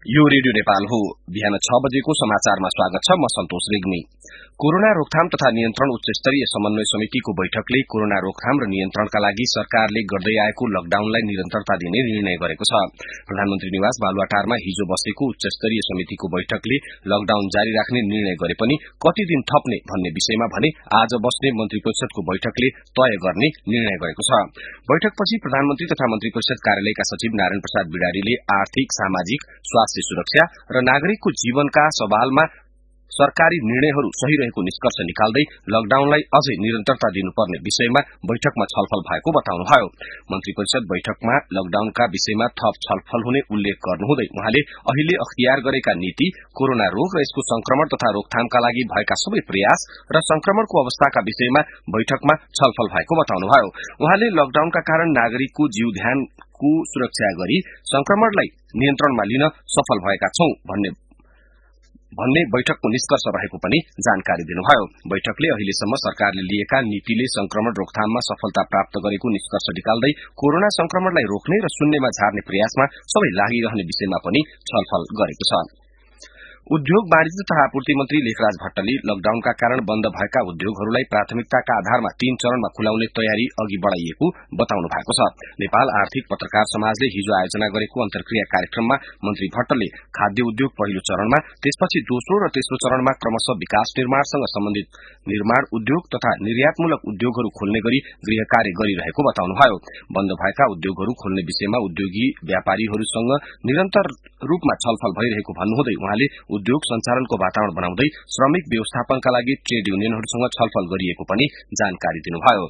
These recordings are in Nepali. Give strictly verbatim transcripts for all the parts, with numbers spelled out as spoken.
यो रेडियो नेपाल हो। बिहान छ बजेको समाचारमा स्वागत छ। म सन्तोष रेग्मी। कोरोना रोकथाम तथा नियन्त्रण उच्च स्तरीय समन्वय समितिको बैठकले कोरोना रोकथाम र नियन्त्रणका लागि सरकारले गर्दै आएको लकडाउनलाई निरन्तरता दिने निर्णय गरेको छ। प्रधानमन्त्री निवास बालुवाटारमा हिजो बसेको उच्च स्तरीय समितिको बैठकले लकडाउन जारी राख्ने निर्णय गरे पनि कति दिन थप्ने भन्ने विषयमा भने आज बस्ने मन्त्री परिषदको बैठकले तय गर्ने निर्णय गरेको छ। बैठकपछि प्रधानमन्त्री तथा मन्त्री परिषद कार्यालयका सचिव नारायण प्रसाद बिडारीले आर्थिक, सामाजिक, स्वास्थ्य सुरक्षा र नागरिकको जीवनका सवालमा सरकारी निर्णयहरू सही रहेको निष्कर्ष निकाल्दै लकडाउनलाई अझै निरन्तरता दिनुपर्ने विषयमा बैठकमा छलफल भएको बताउनुभयो। मन्त्री परिषद बैठकमा लकडाउनका विषयमा थप छलफल हुने उल्लेख गर्नुहुँदै उहाँले अहिले अख्तियार गरेका नीति, कोरोना रोग र यसको संक्रमण तथा रोकथामका लागि भएका सबै प्रयास र संक्रमणको अवस्थाका विषयमा बैठकमा छलफल भएको बताउनुभयो। उहाँले लकडाउनका कारण नागरिकको जीव ध्यानको सुरक्षा गरी संक्रमणलाई नियन्त्रणमा लिन सफल भएका छौं भन्ने भन्ने बैठकको निष्कर्ष रहेको पनि जानकारी दिनुभयो। बैठकले अहिलेसम्म सरकारले लिएका नीतिले संक्रमण रोकथाममा सफलता प्राप्त गरेको निष्कर्ष निकाल्दै कोरोना संक्रमणलाई रोक्ने र शून्यमा झार्ने प्रयासमा सबै लागिरहने विषयमा पनि छलफल गरेको छ। उद्योग, वाणिज्य तथा आपूर्ति मन्त्री लेखराज भट्टले लकडाउनका कारण बन्द भएका उद्योगहरूलाई प्राथमिकताका आधारमा तीन चरणमा खुलाउने तयारी अघि बढ़ाइएको बताउनु भएको छ। नेपाल आर्थिक पत्रकार समाजले हिजो आयोजना गरेको अन्तर्क्रिया कार्यक्रममा मन्त्री भट्टले खाद्य उद्योग पहिलो चरणमा, त्यसपछि दोस्रो र तेस्रो चरणमा क्रमशः विकास निर्माणसँग सम्बन्धित निर्माण उद्योग तथा निर्यातमूलक उद्योगहरू खोल्ने गरी गृह कार्य गरिरहेको बताउनुभयो। बन्द भएका उद्योगहरू खोल्ने विषयमा उद्योगी व्यापारीहरूसँग निरन्तर रूपमा छलफल भइरहेको भन्नुहुँदै उहाँले उद्योग सञ्चालनको वातावरण बनाउँदै श्रमिक व्यवस्थापनका लागि ट्रेड युनियनहरूसँग छलफल गरिएको पनि जानकारी दिनुभयो।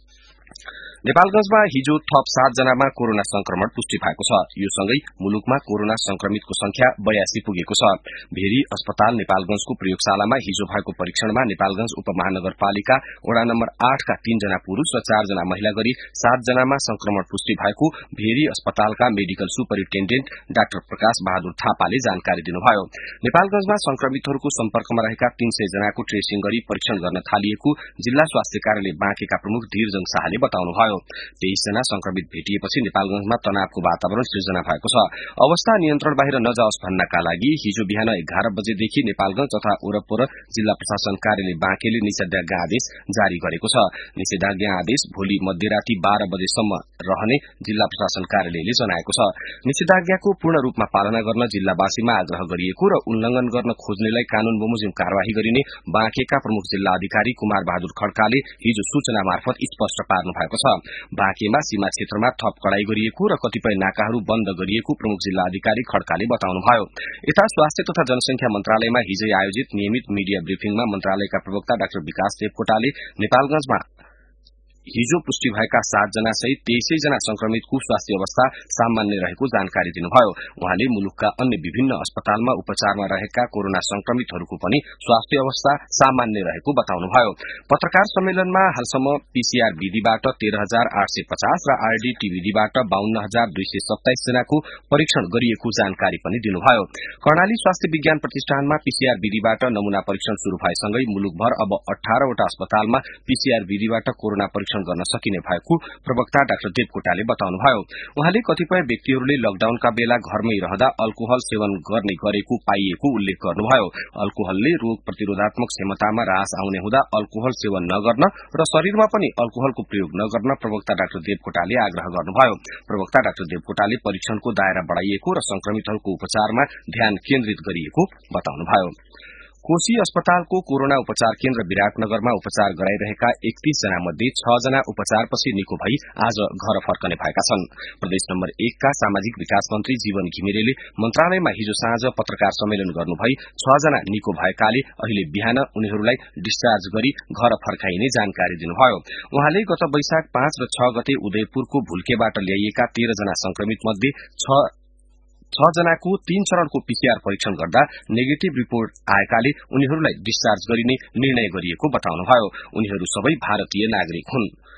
नेपालगंजमा हिजो थप सात जनामा कोरोना संक्रमण पुष्टि भएको छ। यो सँगै मुलुकमा कोरोना संक्रमितको संख्या बयासी पुगेको छ। भेरी अस्पताल नेपालगंजको प्रयोगशालामा हिजो भएको परीक्षणमा नेपालगंज उपमहानगरपालिका वडा नम्बर आठका तीन जना पुरूष र चार जना महिला गरी सात जनामा संक्रमण पुष्टि भएको भेरी अस्पतालका medical superintendent doctor Prakash Bahadur थापाले जानकारी दिनुभयो। नेपालगंजमा संक्रमितहरूको सम्पर्कमा रहेका तीन सय जनाको ट्रेसिङ गरी परीक्षण गर्न थालिएको जिल्ला स्वास्थ्य कार्यालय बाँकेका प्रमुख धीरजङ शाहले बताउनुभयो। तेइस जना संक्रमित भेटिएपछि नेपालगंजमा तनावको वातावरण सृजना भएको छ। अवस्था नियन्त्रण बाहिर नजाओस् भन्नका लागि हिजो बिहान एघार बजेदेखि नेपालगंज तथा वरपर जिल्ला प्रशासन कार्यालय बाँकेले निषेधाज्ञा आदेश जारी गरेको छ। निषेधाज्ञा आदेश भोलि मध्यराती बाह्र बजेसम्म रहने जिल्ला प्रशासन कार्यालयले जनाएको छ। निषेधाज्ञाको पूर्ण रूपमा पालना गर्न जिल्लावासीमा आग्रह गरिएको र उल्लंघन गर्न खोज्नेलाई कानून बमोजिम कार्यवाही गरिने बाँकेका प्रमुख जिल्ला अधिकारी कुमार बहादुर खड्काले हिजो सूचना मार्फत स्पष्ट पार्नु भएको छ। बाँकेमा सीमा क्षेत्रमा थप कडाई गरिएको र कतिपय नाकाहरू बन्द गरिएको प्रमुख जिल्ला अधिकारी खड्काले बताउनुभयो। यता स्वास्थ्य तथा जनसंख्या मन्त्रालयमा हिजै आयोजित नियमित मिडिया ब्रिफिङमा मन्त्रालयका प्रवक्ता डाक्टर विकास देवकोटाले नेपालगंजमा हिजो पुष्टि भएका सात जना सहित तेइसै जना संक्रमितको स्वास्थ्य अवस्था सामान्य रहेको जानकारी दिनुभयो। उहाँले मुलुकका अन्य विभिन्न अस्पतालमा उपचारमा रहेका कोरोना संक्रमितहरूको पनि स्वास्थ्य अवस्था सामान्य रहेको बताउनुभयो। पत्रकार सम्मेलनमा हालसम्म पीसीआर विधिबाट तेह्र हजार आठ सय पचास र आरडीटी विधिबाट बाहन्न हजार दुई सय सत्ताइस जनाको परीक्षण गरिएको जानकारी पनि दिनुभयो। कर्णाली स्वास्थ्य विज्ञान प्रतिष्ठानमा पीसीआर विधिबाट नमूना परीक्षण शुरू भएसँगै मुलुकभर अब अठारवटा अस्पतालमा पीसीआर विधिबाट कोरोना परीक्षण गर्न सकिने भएको प्रवक्ता डाक्टर देवकोटाले बताउनुभयो। उहाँले कतिपय व्यक्तिहरूले लकडाउनका बेला घरमै रहँदा अल्कोहल सेवन गर्ने गरेको पाइएको उल्लेख गर्नुभयो। अल्कोहलले रोग प्रतिरोधात्मक क्षमतामा ह्रास आउने हुँदा अल्कोहल सेवन नगर्न र शरीरमा पनि अल्कोहलको प्रयोग नगर्न प्रवक्ता डाक्टर देवकोटाले आग्रह गर्नुभयो। प्रवक्ता डाक्टर देवकोटाले परीक्षणको दायरा बढ़ाइएको र संक्रमितहरूको उपचारमा ध्यान केन्द्रित गरिएको बताउनुभयो। कोशी अस्पतालको कोरोना उपचार केन्द्र विराटनगरमा उपचार गराइरहेका एकतीस जना मध्ये छ जना उपचारपछि निको भई आज घर फर्कने भएका छन्। प्रदेश नम्बर एकका सामाजिक विकास मन्त्री जीवन घिमिरेले मन्त्रालयमा हिजो साँझ पत्रकार सम्मेलन गर्नुभई छ जना निको भएकाले अहिले बिहान उनीहरूलाई डिस्चार्ज गरी घर फर्काइने जानकारी दिनुभयो। उहाँले गत वैशाख पाँच र छ गते उदयपुरको भुल्केबाट ल्याइएका तेह्र जना संक्रमित मध्ये छ छ जनाको तीन चरणको पीसीआर परीक्षण गर्दा नेगेटिभ रिपोर्ट आएकाले उनीहरूलाई डिस्चार्ज गरिने निर्णय गरिएको बताउनुभयो। उनीहरू सबै भारतीय नागरिक हुन्।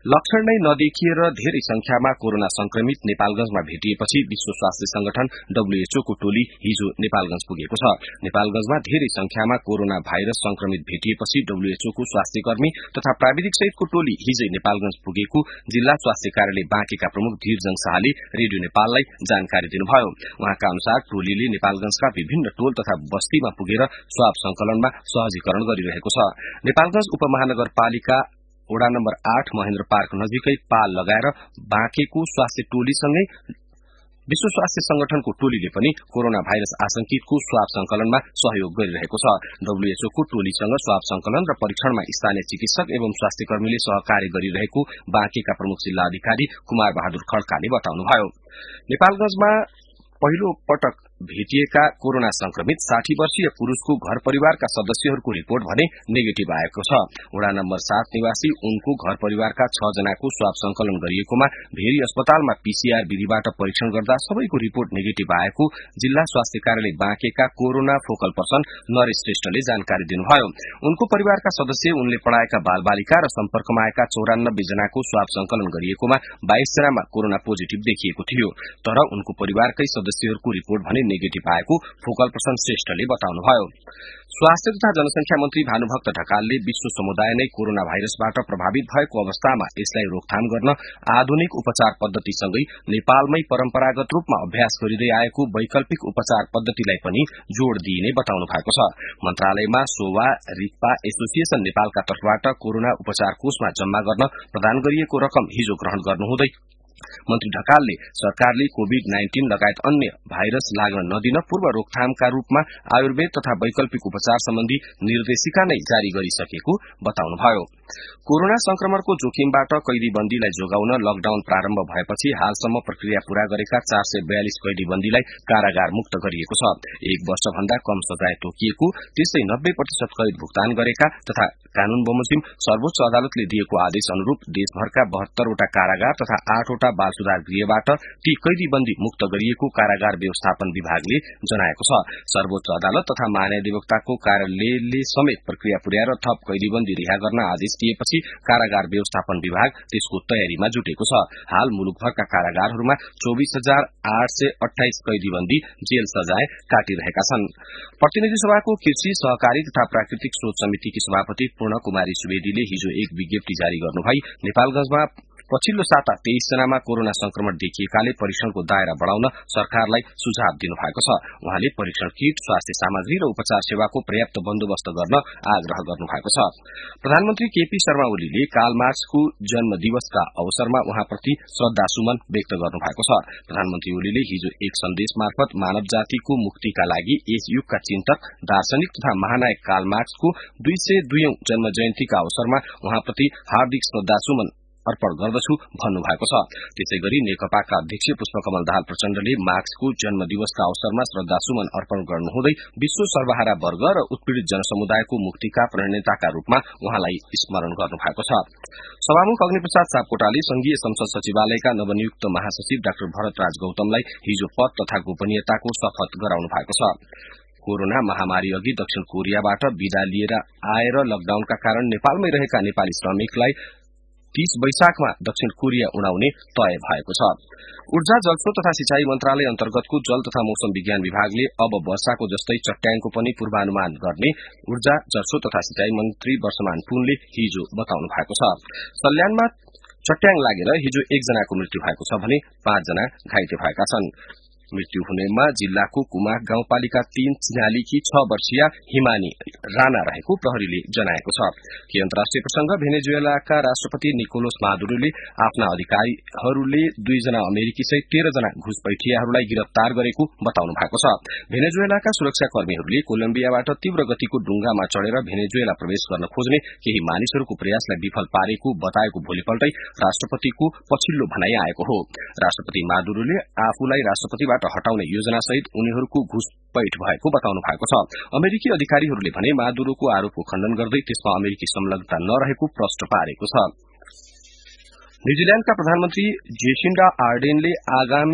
लक्षण नै नदेखिएर धेरै संख्यामा कोरोना संक्रमित नेपालगंजमा भेटिएपछि विश्व स्वास्थ्य संगठन डब्ल्यूएचओ को टोली हिजो नेपालगंज पुगेको छ। नेपालगंजमा धेरै संख्यामा कोरोना भाइरस संक्रमित भेटिएपछि डब्ल्यूएचओ को स्वास्थ्य कर्मी तथा प्राविधिक सहितको टोली हिजै नेपालगंज पुगेको जिल्ला स्वास्थ्य कार्यालय बाँकेका प्रमुख धीरजंग शाहले रेडियो नेपाललाई जानकारी दिनुभयो। उहाँका अनुसार टोलीले नेपालगंजका विभिन्न टोल तथा बस्तीमा पुगेर स्वाब संकलनमा सहजीकरण गरिरहेको छ। नेपालगंज उपमहानगरपालिका वडा नम्बर आठ महेन्द्र पार्क नजिकै पाल लगाएर बाँकेको स्वास्थ्य टोलीसँगै विश्व स्वास्थ्य संगठनको टोलीले पनि कोरोना भाइरस आशंकितको स्वाब संकलनमा सहयोग गरिरहेको छ। डब्ल्यूएचओ को टोलीसँग स्वाब संकलन र परीक्षणमा स्थानीय चिकित्सक एवं स्वास्थ्य कर्मीले सहकार्य गरिरहेको बाँकेका प्रमुख जिल्ला अधिकारी कुमार बहादुर खड्काले बताउनुभयो। नेपालगंजमा पहिलो पटक भेटिएका कोरोना संक्रमित साठी वर्षीय पुरूषको घर परिवारका सदस्यहरूको रिपोर्ट भने नेगेटिभ आएको छ। वडा नम्बर सात निवासी उनको घर परिवारका छ जनाको स्वाब संकलन गरिएकोमा भेरी अस्पतालमा पीसीआर विधिबाट परीक्षण गर्दा सबैको रिपोर्ट नेगेटिभ आएको जिल्ला स्वास्थ्य कार्यालय बाँकेका कोरोना फोकल पर्सन नरेश श्रेष्ठले जानकारी दिनुभयो। उनको परिवारका सदस्य, उनले पढ़ाएका बालबालिका र सम्पर्कमा आएका चौरानब्बे जनाको स्वाब संकलन गरिएकोमा बाइस जनामा कोरोना पोजिटिभ देखिएको थियो। तर उनको परिवारकै सदस्यहरूको रिपोर्ट भने नेगेटिभ आएको फोकल पर्सन श्रेष्ठले बताउनुभयो। स्वास्थ्य तथा जनसंख्या मन्त्री भानुभक्त ढकालले विश्व समुदाय नै कोरोना भाइरसबाट प्रभावित भएको अवस्थामा यसलाई रोकथाम गर्न आधुनिक उपचार पद्धतिसँगै नेपालमै परम्परागत रूपमा अभ्यास गरिँदै आएको वैकल्पिक उपचार पद्धतिलाई पनि जोड़ दिइने बताउनु भएको छ। मन्त्रालयमा सोवा रिक्पा एसोसिएशन नेपालका तर्फबाट कोरोना उपचार कोषमा जम्मा गर्न प्रदान गरिएको रकम हिजो ग्रहण गर्नुहुँदै मन्त्री ढकालले सरकारले कोविड नाइन्टीन लगायत अन्य भाइरस लाग्न नदिन पूर्व रोकथामका रूपमा आयुर्वेद तथा वैकल्पिक उपचार सम्बन्धी निर्देशिका नै जारी गरिसकेको बताउनुभयो। कोरोना संक्रमणको जोखिमबाट कैदीबन्दीलाई जोगाउन लकडाउन प्रारम्भ भएपछि हालसम्म प्रक्रिया पूरा गरेका चार सय बयालिस कैदीबन्दीलाई कारागार मुक्त गरिएको छ। एक वर्ष भन्दा कम सजाय तोकिएको, त्यसै नब्बे प्रतिशत कैद भुक्तान गरेका तथा कानून बमोजिम सर्वोच्च अदालतले दिएको आदेश अनुरूप देशभरका बहत्तरवटा कारागार तथा आठवटा बाल सुधार गृहबाट ती कैदीबन्दी मुक्त गरिएको कारागार व्यवस्थापन विभागले जनाएको छ। सर्वोच्च अदालत तथा महान्यायाधिवक्ताको कार्यालयले समेत प्रक्रिया पुर्याएर थप कैदीबन्दी रिहा गर्न आदेश दिएपछि कारागार व्यवस्थापन विभाग त्यसको तयारीमा जुटेको छ। हाल मुलुकभरका कारागारहरूमा चौबिस हजार आठ सय अठाइस कैदीबन्दी जेल सजाय काटिरहेका छन्। प्रतिनिधि सभाको कृषि, सहकारी तथा प्राकृतिक स्रोत समितिकी सभापति पूर्ण कुमारी सुवेदीले हिजो एक विज्ञप्ति जारी गर्नुभई नेपालगंजमा पछिल्लो साता तेइस जनामा कोरोना संक्रमण देखिएकाले परीक्षणको दायरा बढ़ाउन सरकारलाई सुझाव दिनुभएको छ। उहाँले परीक्षण किट, स्वास्थ्य सामग्री र उपचार सेवाको पर्याप्त बन्दोबस्त गर्न आग्रह गर्नुभएको छ। प्रधानमन्त्री केपी शर्मा ओलीले कार्ल मार्क्सको जन्म दिवसका अवसरमा उहाँप्रति श्रद्धासुमन व्यक्त गर्नुभएको छ। प्रधानमन्त्री ओलीले हिजो एक सन्देश मार्फत मानव जातिको मुक्तिका लागि यस युगका चिन्तक, दार्शनिक तथा महानायक कार्ल मार्क्सको दुई सय दुईऔं जन्म जयन्तीका अवसरमा उहाँप्रति हार्दिक श्रद्धासुमन अर्पण गर्दछु भन्नुभएको छ। त्यसै गरी नेकपाका अध्यक्ष पुष्पकमल दाहाल प्रचण्डले मार्क्सको जन्म दिवसका अवसरमा श्रद्धासुमन अर्पण गर्नुहुँदै विश्व सर्वहारा वर्ग र उत्पीड़ित जनसमुदायको मुक्तिका प्रणेताका रूपमा उहाँलाई स्मरण गर्नुभएको छ। सभामुख अग्निप्रसाद सापकोटाले संघीय संसद सचिवालयका नवनियुक्त महासचिव डाक्टर भरतराज गौतमलाई हिजो पद तथा गोपनीयताको शपथ गराउनु भएको छ। कोरोना महामारी अघि दक्षिण कोरियाबाट विदा लिएर आएर लकडाउनका कारण नेपालमै रहेका नेपाली श्रमिकलाई तीस वैशाखमा दक्षिण कोरिया उडाउने तय भएको छ। ऊर्जा, जलस्रोत तथा सिंचाई मन्त्रालय अन्तर्गतको जल तथा मौसम विज्ञान विभागले अब वर्षाको जस्तै चट्याङको पनि पूर्वानुमान गर्ने ऊर्जा, जलस्रोत तथा सिंचाई मन्त्री वर्षमान पुनले हिजो बताउनु भएको छ। सल्यानमा चट्याङ लागेर हिजो एकजनाको मृत्यु भएको छ भने पाँच जना घाइते भएका छन्। मृत्यु हुनेमा जिल्लाको कुमाक गाउँपालिका तीन चिनालीकी छ वर्षीय हिमानी राणा रहेको प्रहरीले जनाएको छ। कि अन्तर्राष्ट्रिय प्रसंग, भेनेजुएलाका राष्ट्रपति निकोलस मादुरोले आफ्ना अधिकारीहरूले दुईजना अमेरिकी सहित तेह्र जना घुसपैठियाहरूलाई गिरफ्तार गरेको बताउनु भएको छ। भेनेजुएलाका सुरक्षाकर्मीहरूले कोलम्बियाबाट तीव्र गतिको डुंगामा चढ़ेर भेनेजुएला प्रवेश गर्न खोज्ने केही मानिसहरूको प्रयासलाई विफल पारेको बताएको भोलिपल्टै राष्ट्रपतिको पछिल्लो भनाई आएको हो। राष्ट्रपति मादुरोले आफूलाई राष्ट्रपतिबाट हटाउने योजना सहित उनीहरूको घुसपैठ भएको बताउनु भएको छ। अमेरिकी अधिकारीहरूले भने मादुरोको आरोपको खण्डन गर्दै त्यसमा अमेरिकी संलग्नता नरहेको प्रश्न पारेको छ। न्यूजील्याण्डका प्रधानमन्त्री जेसिन्डा आर्डेनले आगामी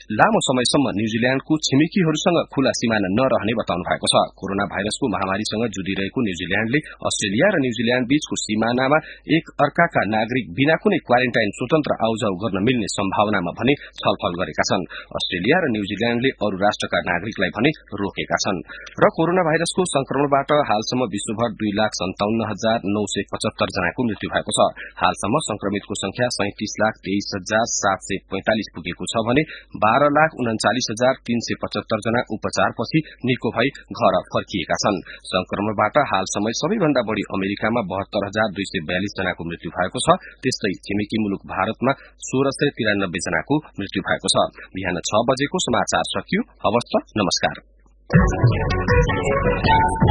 लामो समयसम्म न्यूजील्याण्डको छिमेकीहरूसँग खुला सिमाना नरहने बताउनु भएको छ। कोरोना भाइरसको महामारीसँग जुधिरहेको न्यूजील्याण्डले अस्ट्रेलिया र न्यूजील्याण्ड बीचको सिमानामा एक अर्काका नागरिक बिना कुनै क्वारेन्टाइन स्वतन्त्र आउजाउ गर्न मिल्ने सम्भावनामा भने छलफल गरेका छन्। अस्ट्रेलिया र न्यूजील्याण्डले अरू राष्ट्रका नागरिकलाई भने रोकेका छन्। र कोरोना भाइरसको संक्रमणबाट हालसम्म विश्वभर दुई लाख सन्ताउन्न हजार नौ सय पचहत्तर जनाको मृत्यु भएको छ। हालसम्म संक्रमितको संख्या सैंतिस लाख तेइस हजार सात सय पैंतालिस पुगेको छ भने बाह्र लाख उन्चालिस हजार तीन सय पचहत्तर जना उपचारपछि निको भई घर फर्किएका छन्। संक्रमणबाट हालसम्म सबैभन्दा बढ़ी अमेरिकामा बहत्तर हजार दुई सय बयालिस जनाको मृत्यु भएको छ। त्यस्तै छिमेकी मुलुक भारतमा सोह्र सय तिरानब्बे जनाको मृत्यु भएको छ। बिहान छ बजेको समाचार सकियो। हवस् त, नमस्कार।